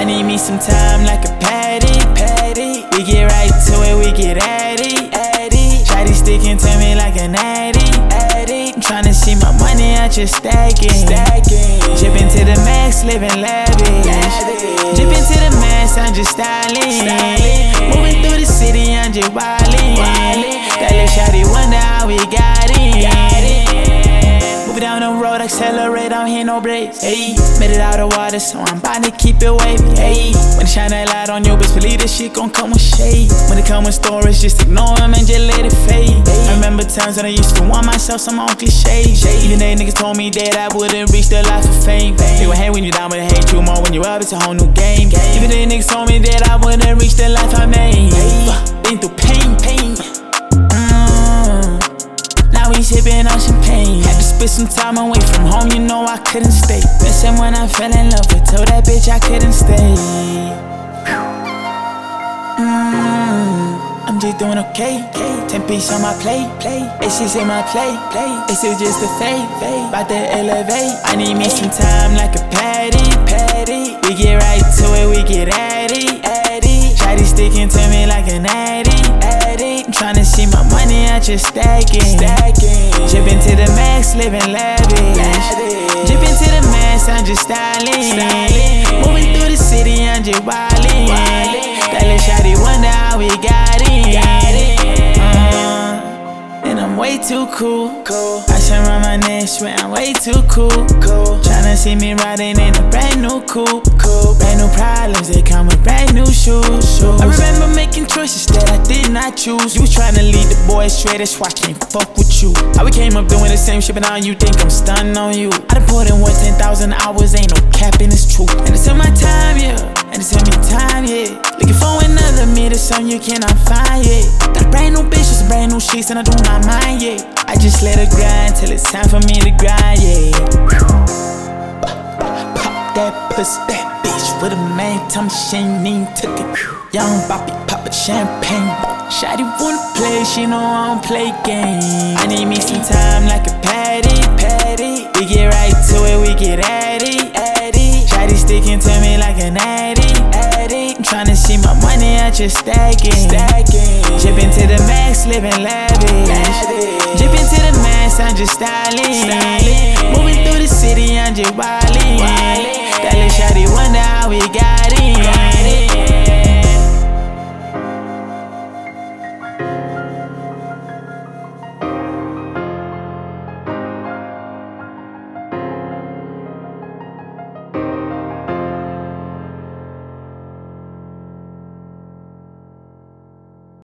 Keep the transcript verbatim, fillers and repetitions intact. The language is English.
need me some time like a patty, patty. We get right to it, we get addy, addy. Shawty sticking to me like an addy, addy. I'm tryna see my money out just stacking, stacking. Drippin' to the max, living lavish, lavish. Drippin' to the max, I'm just styling, styling. Moving through the city, I'm just wildin', wildin'. That little shawty wonder how we got it, got it. Moving down the road, accelerate, I don't hit no brakes. Ayy, made it out of water, so I'm bound to keep it wavy. Ayy, when it shine that light on you, bitch, believe this shit gon' come with shade. When it come with stories, just ignore them and just let it fade. I remember times when I used to want myself some on cliché. Even they niggas told me that I wouldn't reach the life of fame. They gon' hate when you down, but they hate you more when you up. It's a whole new game. Even they niggas told me that I wouldn't reach the life I made. Been through pain, pain. Mm. Now we sippin' on champagne. Had to spend some time away from home, you know I couldn't stay. Missing when I fell in love with, told that bitch I couldn't stay. Mm. I'm just doing okay. Ten piece on my plate, play. Aces in my play, play. Aces just a fade, fade. Bout to elevate. I need me some time like a patty, patty. We get right to it, we get addy, addy. Shawty sticking to me like an addy, addy. I'm tryna see my money out just stacking, stacking. Drippin' to the max, living lavish, lavish. Drippin' to the max, I'm just styling, styling. Moving through the city, I'm just wildin', wildin'. That little shawty wonder how we got it, got it. Uh, and I'm way too cool, cool. I should run my neck, swear I'm way too cool, cool. Tryna see me riding in a brand new coupe, coupe. Brand new problems, they come with brand new shoes, shoes. I remember making choices that I did not choose. You was tryna lead the boys straight, that's why I can't fuck with you. How we came up doing the same shit, but now you think I'm stunning on you. I done put in what, ten thousand hours, ain't no capping, it's true. And it's in my time, yeah, and it's in me time, yeah. Looking for another me, the song you cannot find, yeah. Got a brand new bitch, with some brand new sheets, and I do not mind, yeah. I just let her grind till it's time for me to grind, yeah. Pop that pussy, that bitch with a man, tell me she ain't even took it. Young Bobby poppin' champagne. Shawty wanna play, she know I don't play games. I need me some time like a patty, patty. We get right to it, we get addy, addy. Shawty sticking to me like an addy, addy. I'm tryna see my money out just stacking, stacking. Drippin' to the max, living lavish, lavish. Drippin' to the max, I'm just styling, styling. Moving through the city, I'm just wild.